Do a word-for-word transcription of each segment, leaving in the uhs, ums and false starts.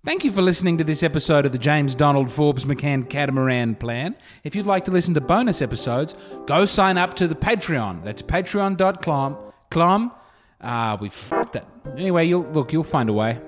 Thank you for listening to this episode of the James Donald Forbes McCann Catamaran Plan. If you'd like to listen to bonus episodes, go sign up to the Patreon. That's patreon dot com. Clom. Ah, we fucked that. Anyway, you'll look, you'll find a way.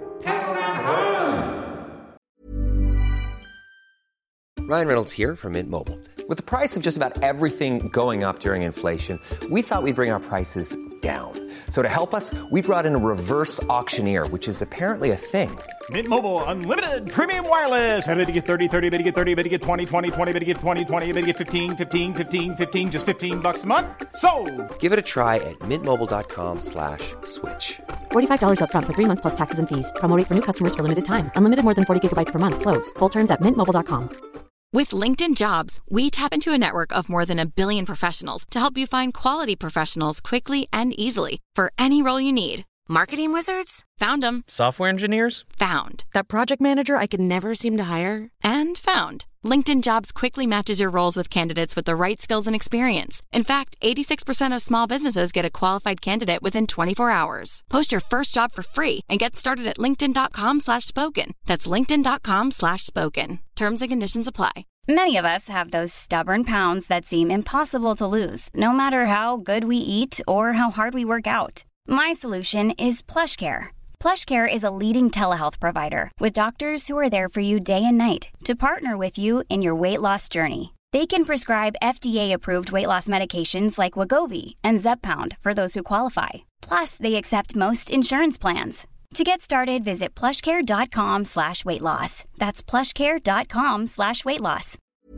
Ryan Reynolds here from Mint Mobile. With the price of just about everything going up during inflation, we thought we'd bring our prices down. So to help us, we brought in a reverse auctioneer, which is apparently a thing. Mint Mobile Unlimited Premium Wireless. How to get thirty, thirty, how to get thirty, how to get twenty, twenty, twenty, how to get twenty, twenty, how to get fifteen, fifteen, fifteen, fifteen, just fifteen bucks a month? Sold! Give it a try at mintmobile.com slash switch. forty-five dollars up front for three months plus taxes and fees. Promo rate for new customers for limited time. Unlimited more than forty gigabytes per month. Slows full terms at mint mobile dot com. With LinkedIn Jobs, we tap into a network of more than a billion professionals to help you find quality professionals quickly and easily for any role you need. Marketing wizards? Found them. Software engineers? Found. That project manager I could never seem to hire? And found. LinkedIn Jobs quickly matches your roles with candidates with the right skills and experience. In fact, eighty-six percent of small businesses get a qualified candidate within twenty-four hours. Post your first job for free and get started at linkedin.com slash spoken. That's linkedin.com slash spoken. Terms and conditions apply. Many of us have those stubborn pounds that seem impossible to lose, no matter how good we eat or how hard we work out. My solution is PlushCare. PlushCare is a leading telehealth provider with doctors who are there for you day and night to partner with you in your weight loss journey. They can prescribe F D A-approved weight loss medications like Wegovy and Zepbound for those who qualify. Plus, they accept most insurance plans. To get started, visit plushcare.com slash weight loss. That's plushcare.com slash weight loss.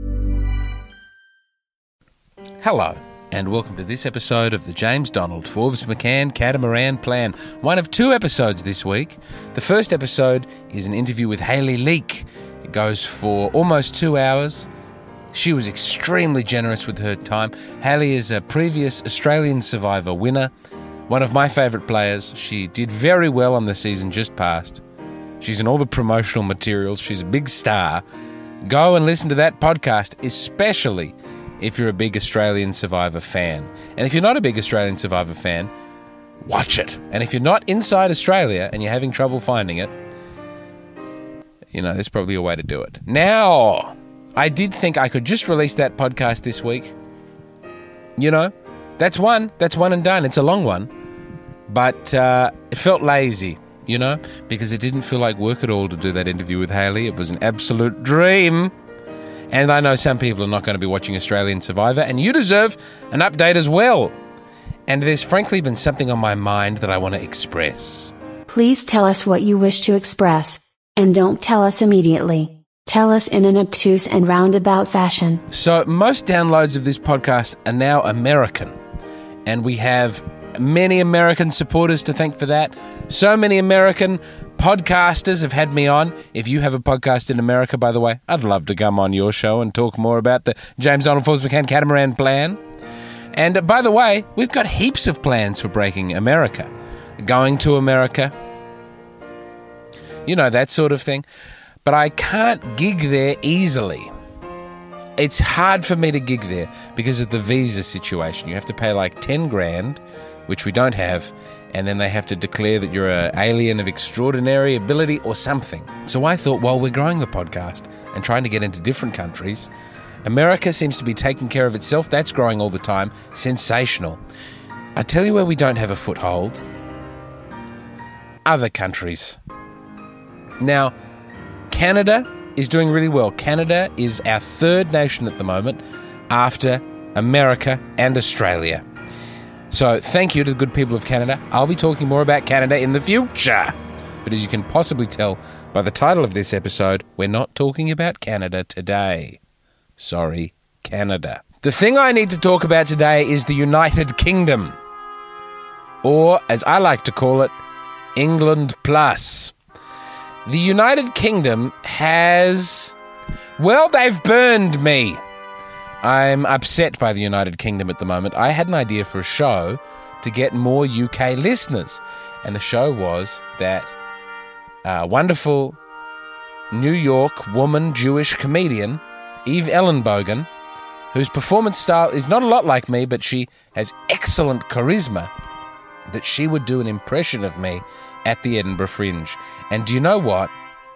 Hello, and welcome to this episode of the James Donald Forbes McCann Catamaran Plan. One of two episodes this week. The first episode is an interview with Hayley Leake. It goes for almost two hours. She was extremely generous with her time. Hayley is a previous Australian Survivor winner. One of my favourite players. She did very well on the season just past. She's in all the promotional materials. She's a big star. Go and listen to that podcast, especially if you're a big Australian Survivor fan. And if you're not a big Australian Survivor fan, watch it. And if you're not inside Australia and you're having trouble finding it, you know, there's probably a way to do it. Now, I did think I could just release that podcast this week. You know, that's one. That's one and done. It's a long one. But uh, it felt lazy, you know, because it didn't feel like work at all to do that interview with Hayley. It was an absolute dream. And I know some people are not going to be watching Australian Survivor, and you deserve an update as well. And there's frankly been something on my mind that I want to express. Please tell us what you wish to express. And don't tell us immediately. Tell us in an obtuse and roundabout fashion. So most downloads of this podcast are now American. And we have many American supporters to thank for that. So many American podcasters have had me on. If you have a podcast in America, by the way, I'd love to come on your show and talk more about the James Donald Forbes McCann Catamaran Plan. And uh, by the way, we've got heaps of plans for breaking America. Going to America. You know, that sort of thing. But I can't gig there easily. It's hard for me to gig there because of the visa situation. You have to pay like ten grand, which we don't have, and then they have to declare that you're an alien of extraordinary ability or something. So I thought, while we're growing the podcast and trying to get into different countries, America seems to be taking care of itself. That's growing all the time. Sensational. I tell you where we don't have a foothold. Other countries. Now, Canada is doing really well. Canada is our third nation at the moment after America and Australia. So thank you to the good people of Canada. I'll be talking more about Canada in the future. But as you can possibly tell by the title of this episode, we're not talking about Canada today. Sorry, Canada. The thing I need to talk about today is the United Kingdom. Or, as I like to call it, England Plus. The United Kingdom has... Well, they've burned me. I'm upset by the United Kingdom at the moment. I had an idea for a show to get more U K listeners. And the show was that uh, wonderful New York woman Jewish comedian, Eve Ellenbogen, whose performance style is not a lot like me, but she has excellent charisma, that she would do an impression of me at the Edinburgh Fringe. And do you know what?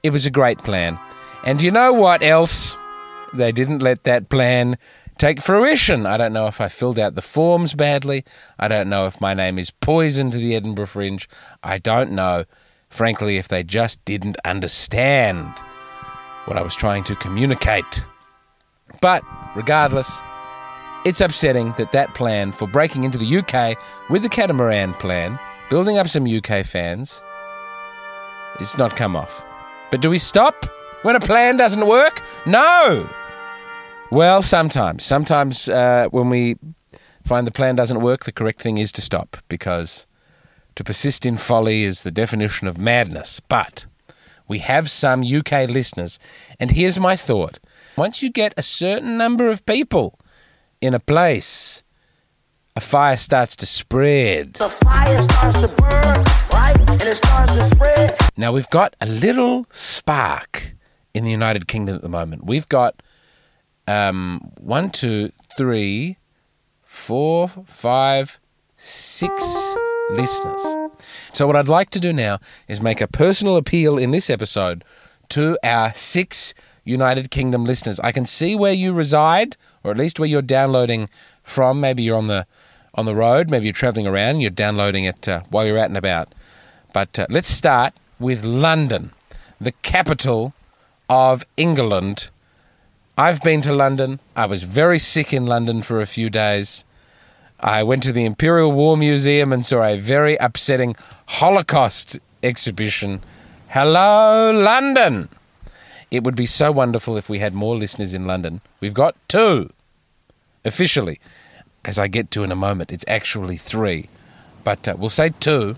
It was a great plan. And you know what else? They didn't let that plan take fruition. I don't know if I filled out the forms badly. I don't know if my name is poison to the Edinburgh Fringe. I don't know, frankly, if they just didn't understand what I was trying to communicate. But regardless, it's upsetting that that plan for breaking into the U K with the Catamaran plan, building up some U K fans, it's not come off. But do we stop when a plan doesn't work? No! Well, sometimes. Sometimes uh, when we find the plan doesn't work, the correct thing is to stop, because to persist in folly is the definition of madness. But we have some U K listeners, and here's my thought. Once you get a certain number of people in a place, a fire starts to spread. The fire starts to burn, right? And it starts to spread. Now, we've got a little spark in the United Kingdom at the moment. We've got um, one, two, three, four, five, six listeners. So what I'd like to do now is make a personal appeal in this episode to our six United Kingdom listeners. I can see where you reside, or at least where you're downloading from. Maybe you're on the on the road, maybe you're travelling around, and you're downloading it uh, while you're out and about. But uh, let's start with London, the capital of England. I've been to London. I was very sick in London for a few days. I went to the Imperial War Museum and saw a very upsetting Holocaust exhibition. Hello, London! It would be so wonderful if we had more listeners in London. We've got two, officially. As I get to in a moment, it's actually three. But uh, we'll say two.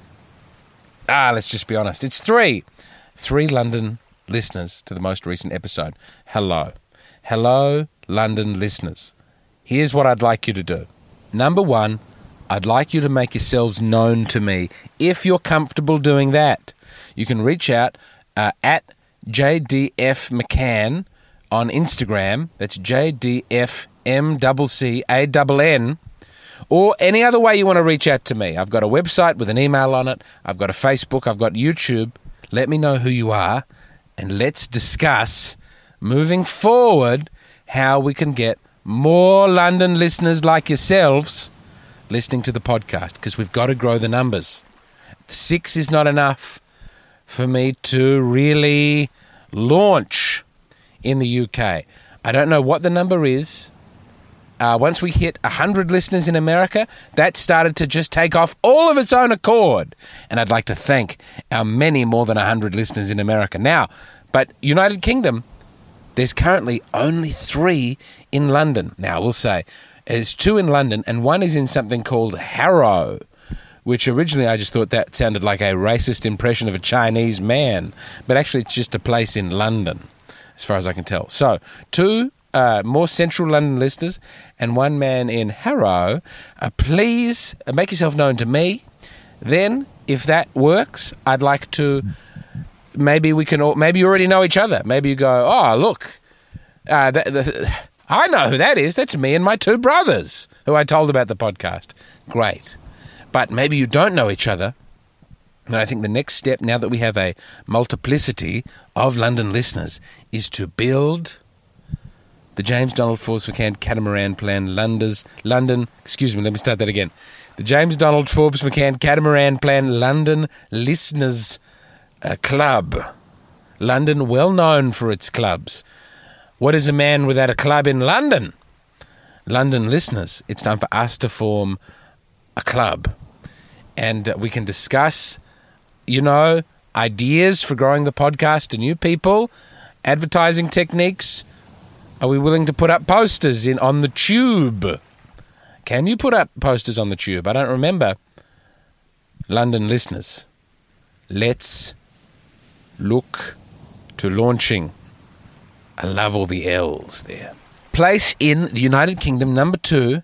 Ah, let's just be honest. It's three. Three London listeners to the most recent episode. Hello. Hello, London listeners. Here's what I'd like you to do. Number one, I'd like you to make yourselves known to me. If you're comfortable doing that, you can reach out uh, at J D F McCann on Instagram. That's J D F M C C A N N. Or any other way you want to reach out to me. I've got a website with an email on it. I've got a Facebook. I've got YouTube. Let me know who you are, and let's discuss moving forward how we can get more London listeners like yourselves listening to the podcast, because we've got to grow the numbers. Six is not enough for me to really launch in the U K. I don't know what the number is. Uh, once we hit one hundred listeners in America, that started to just take off all of its own accord. And I'd like to thank our many more than one hundred listeners in America now. But United Kingdom, there's currently only three in London. Now, we'll say there's two in London, and one is in something called Harrow, which originally I just thought that sounded like a racist impression of a Chinese man. But actually, it's just a place in London, as far as I can tell. So, two uh, more central London listeners and one man in Harrow. Uh, please make yourself known to me. Then, if that works, I'd like to... Maybe we can all, maybe you already know each other. Maybe you go, oh, look, uh, that, the, I know who that is. That's me and my two brothers who I told about the podcast. Great. But maybe you don't know each other. And I think the next step, now that we have a multiplicity of London listeners, is to build the James Donald Forbes McCann Catamaran Plan London's, London, excuse me, let me start that again. The James Donald Forbes McCann Catamaran Plan London Listeners A club. London, well known for its clubs. What is a man without a club in London? London listeners, it's time for us to form a club. And we can discuss, you know, ideas for growing the podcast to new people, advertising techniques. Are we willing to put up posters in on the tube? Can you put up posters on the tube? I don't remember. London listeners, let's look to launching. I love all the L's there. Place in the United Kingdom, number two,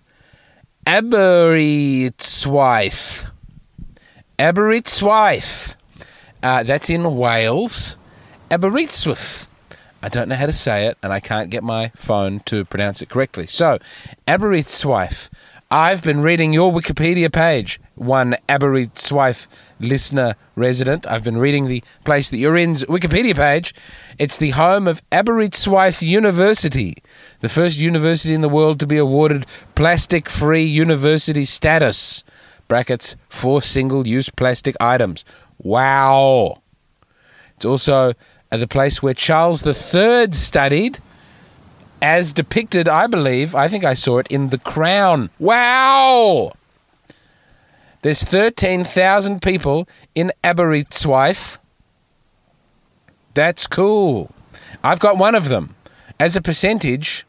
Aberystwyth. Aberystwyth. Uh, that's in Wales. Aberystwyth. I don't know how to say it, and I can't get my phone to pronounce it correctly. So, Aberystwyth. I've been reading your Wikipedia page, one Aberystwyth listener resident. I've been reading the place that you're in's Wikipedia page. It's the home of Aberystwyth University, the first university in the world to be awarded plastic-free university status. Brackets, for single-use plastic items. Wow. It's also the place where Charles the Third studied, as depicted, I believe, I think I saw it in The Crown. Wow! There's thirteen thousand people in Aberystwyth. That's cool. I've got one of them. As a percentage,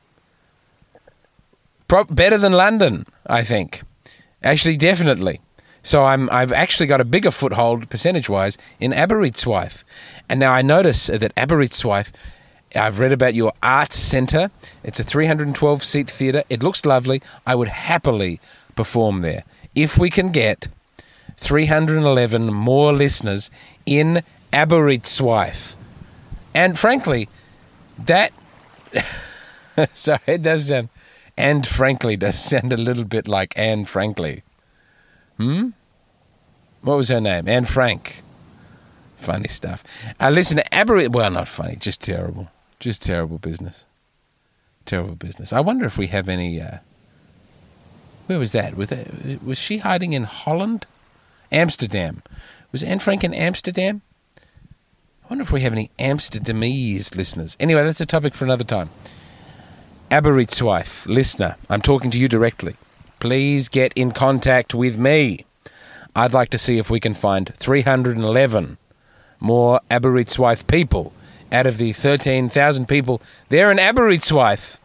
pro- better than London, I think. Actually, definitely. So I'm, I've actually got a bigger foothold, percentage-wise, in Aberystwyth. And now I notice that Aberystwyth, I've read about your arts centre. It's a three hundred twelve seat theatre. It looks lovely. I would happily perform there. If we can get three hundred eleven more listeners in Aberystwyth. And frankly, that... sorry, it does sound... And frankly does sound a little bit like Anne Frankly. Hmm? What was her name? Anne Frank. Funny stuff. Uh, listen, Aberystwyth... Well, not funny, just terrible. Just terrible business. Terrible business. I wonder if we have any... Uh, where was that? Was that? Was she hiding in Holland? Amsterdam. Was Anne Frank in Amsterdam? I wonder if we have any Amsterdamese listeners. Anyway, that's a topic for another time. Aberystwyth, listener, I'm talking to you directly. Please get in contact with me. I'd like to see if we can find three hundred eleven more Aberystwyth people out of the thirteen thousand people there in Aberystwyth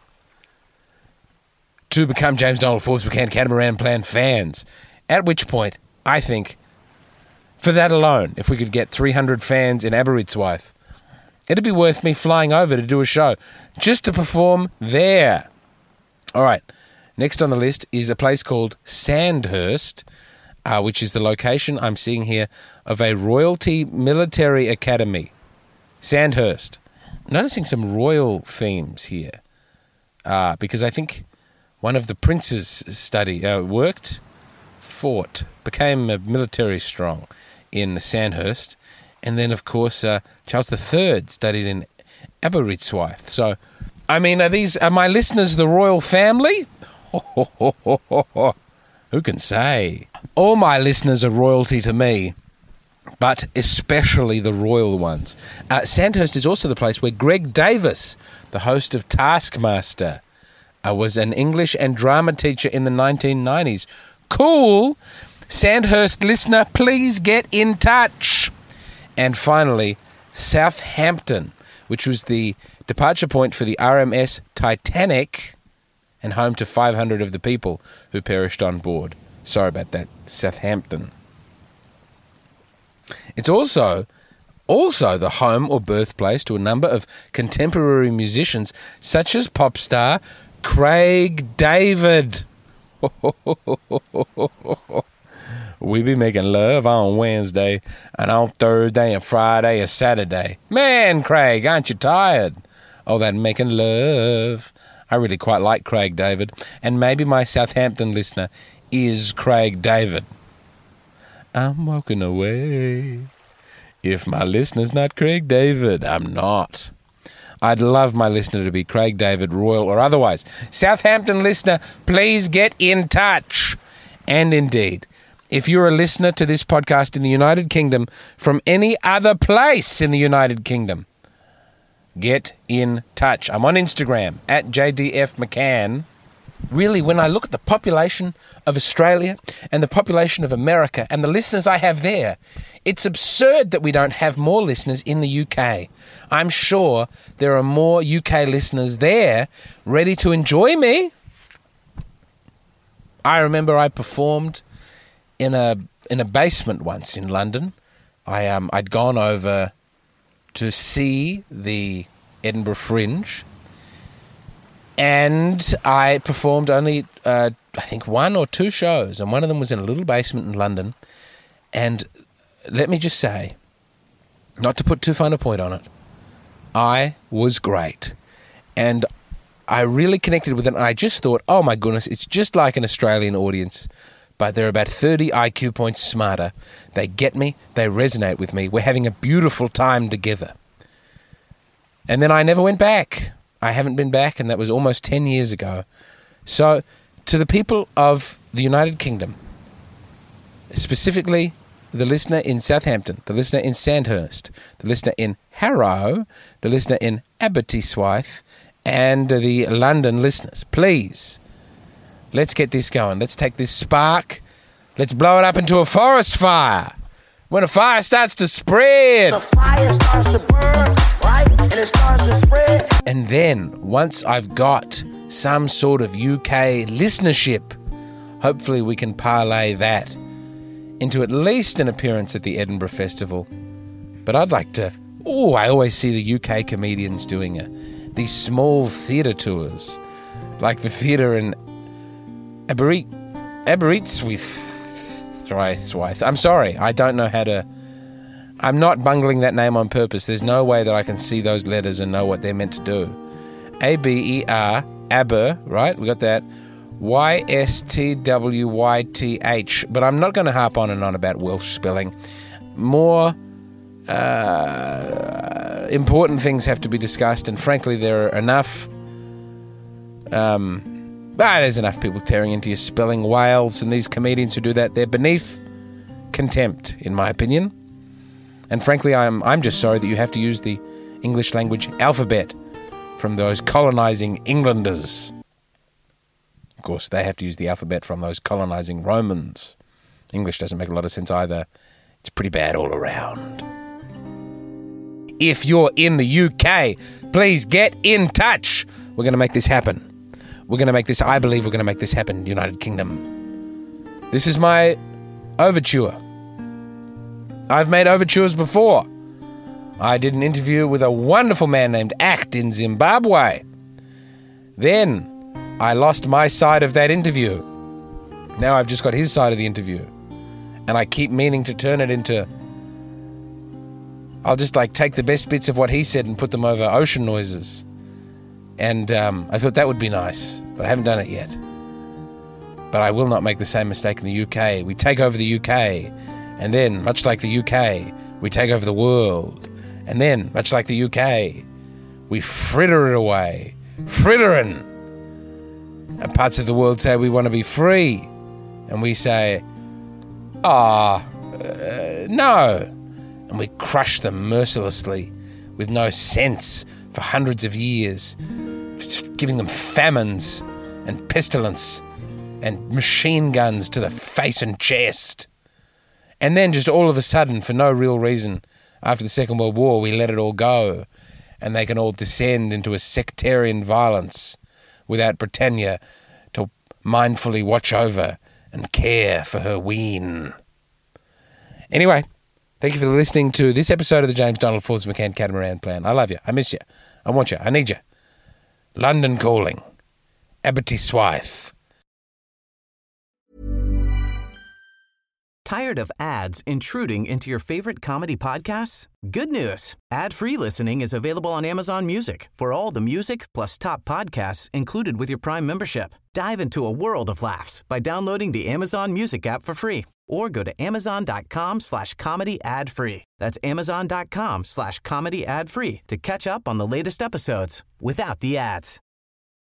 to become James Donald Forbes McCann Catamaran Plan fans. At which point, I think, for that alone, if we could get three hundred fans in Aberystwyth, it'd be worth me flying over to do a show just to perform there. All right, next on the list is a place called Sandhurst, uh, which is the location I'm seeing here of a Royalty Military Academy. Sandhurst. Noticing some royal themes here, uh, because I think one of the princes study uh, worked, fought, became uh, military strong in Sandhurst, and then of course uh, Charles the Third studied in Aberystwyth. So, I mean, are these are my listeners the royal family? Who can say? All my listeners are royalty to me, but especially the royal ones. Uh, Sandhurst is also the place where Greg Davis, the host of Taskmaster, uh, was an English and drama teacher in the nineteen nineties. Cool! Sandhurst listener, please get in touch. And finally, Southampton, which was the departure point for the R M S Titanic and home to five hundred of the people who perished on board. Sorry about that, Southampton. It's also also the home or birthplace to a number of contemporary musicians, such as pop star Craig David. We be making love on Wednesday, and on Thursday and Friday and Saturday. Man, Craig, aren't you tired? Oh, that making love. I really quite like Craig David, and maybe my Southampton listener is Craig David. I'm walking away. If my listener's not Craig David, I'm not. I'd love my listener to be Craig David, royal or otherwise. Southampton listener, please get in touch. And indeed, if you're a listener to this podcast in the United Kingdom from any other place in the United Kingdom, get in touch. I'm on Instagram, at J D F McCann. Really, when I look at the population of Australia and the population of America and the listeners I have there, it's absurd that we don't have more listeners in the U K. I'm sure there are more U K listeners there ready to enjoy me. I remember I performed in a in a basement once in London. I um I'd gone over to see the Edinburgh Fringe, and I performed only uh, I think one or two shows, and one of them was in a little basement in London. And let me just say, not to put too fine a point on it, I was great, and I really connected with it, and I just thought, oh my goodness, it's just like an Australian audience, but they're about thirty I Q points smarter. They get me, they resonate with me. We're having a beautiful time together. And then I never went back. I haven't been back, and that was almost ten years ago. So, to the people of the United Kingdom, specifically the listener in Southampton, the listener in Sandhurst, the listener in Harrow, the listener in Aberystwyth, and the London listeners, please, let's get this going. Let's take this spark. Let's blow it up into a forest fire. When a fire starts to spread. The fire starts to burn, right? And it starts to spread. And then, once I've got some sort of U K listenership, hopefully we can parlay that into at least an appearance at the Edinburgh Festival. But I'd like to... Oh, I always see the U K comedians doing a, these small theatre tours, like the theatre in Aberystwyth. Aberystwyth. I'm sorry, I don't know how to... I'm not bungling that name on purpose. There's no way that I can see those letters and know what they're meant to do. A B E R, Aber, right? We got that. Y S T W Y T H. But I'm not going to harp on and on about Welsh spelling. More uh, important things have to be discussed, and frankly, there are enough... Um, ah, there's enough people tearing into your spelling whales, and these comedians who do that, they're beneath contempt, in my opinion. And frankly, I'm I'm just sorry that you have to use the English language alphabet from those colonizing Englanders. Of course, they have to use the alphabet from those colonizing Romans. English doesn't make a lot of sense either. It's pretty bad all around. If you're in the U K, please get in touch. We're going to make this happen. We're going to make this, I believe we're going to make this happen, United Kingdom. This is my overture. I've made overtures before. I did an interview with a wonderful man named Act in Zimbabwe. Then I lost my side of that interview. Now I've just got his side of the interview. And I keep meaning to turn it into... I'll just like take the best bits of what he said and put them over ocean noises. And um, I thought that would be nice, but I haven't done it yet. But I will not make the same mistake in the U K. We take over the U K, and then, much like the U K, we take over the world. And then, much like the U K, we fritter it away. Frittering! And parts of the world say we want to be free. And we say, ah, uh, no. And we crush them mercilessly with no sense for hundreds of years, giving them famines and pestilence and machine guns to the face and chest. And then just all of a sudden, for no real reason, after the Second World War, we let it all go, and they can all descend into a sectarian violence without Britannia to mindfully watch over and care for her ween. Anyway, thank you for listening to this episode of the James Donald Forbes McCann Catamaran Plan. I love you. I miss you. I want you. I need you. London calling. Aberystwyth. Tired of ads intruding into your favorite comedy podcasts? Good news. Ad-free listening is available on Amazon Music for all the music plus top podcasts included with your Prime membership. Dive into a world of laughs by downloading the Amazon Music app for free or go to amazon.com slash comedy ad free. That's amazon.com slash comedy ad free to catch up on the latest episodes without the ads.